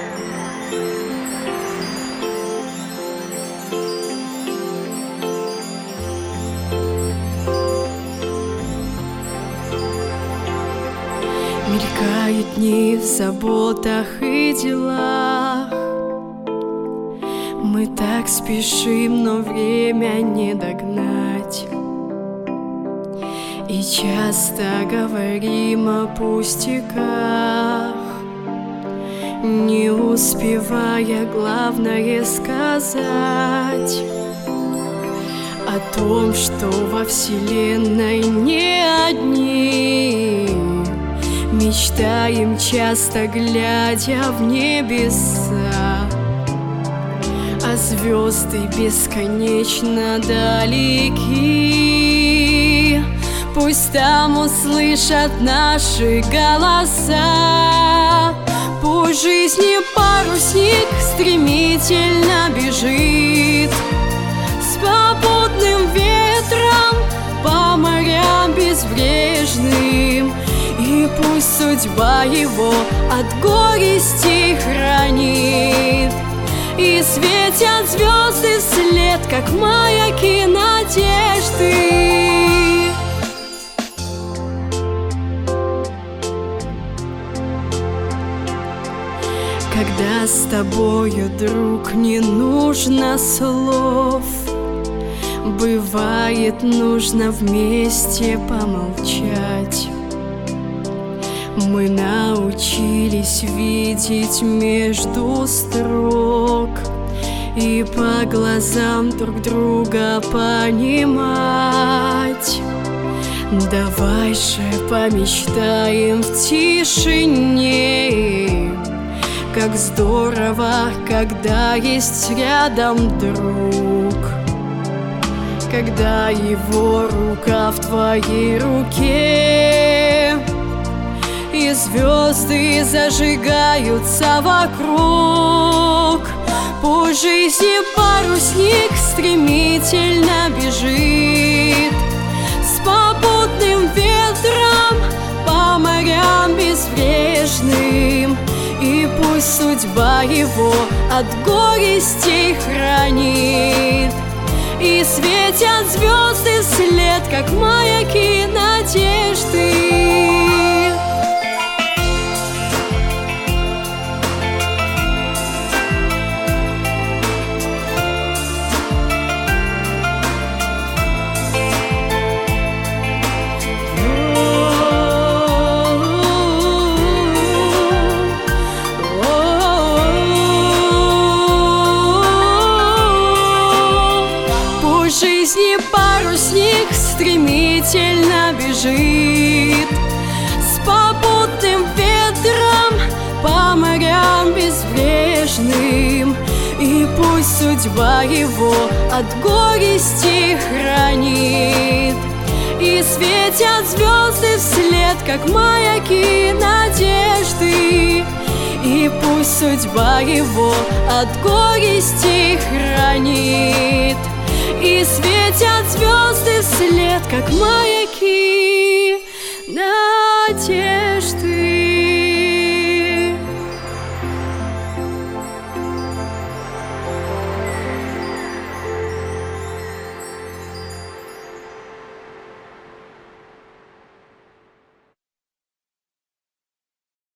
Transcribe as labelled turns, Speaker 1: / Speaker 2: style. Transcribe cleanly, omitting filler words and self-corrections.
Speaker 1: Мелькают дни в заботах и делах. Мы так спешим, но время не догнать. И часто говорим о пустяках, не успевая главное сказать. О том, что во вселенной не одни, мечтаем часто, глядя в небеса. А звезды бесконечно далеки, пусть там услышат наши голоса. Пусть жизни парусник стремительно бежит с попутным ветром по морям безбрежным. И пусть судьба его от горести хранит, и светят звезды след, как маяки надежды. Когда с тобою, друг, не нужно слов, бывает, нужно вместе помолчать. Мы научились видеть между строк и по глазам друг друга понимать. Давай же помечтаем в тишине, как здорово, когда есть рядом друг, когда его рука в твоей руке, и звезды зажигаются вокруг. Пусть жизни парусник стремительно бежит с попутным ветром по морям безбрежным. И пусть судьба его от горестей хранит, и светят звезды след, как маяки надежды. Жизни парусник стремительно бежит с попутным ветром по морям безбрежным. И пусть судьба его от горести хранит, и светят звезды вслед, как маяки надежды. И пусть судьба его от горести хранит, и светят звезды вслед, как маяки.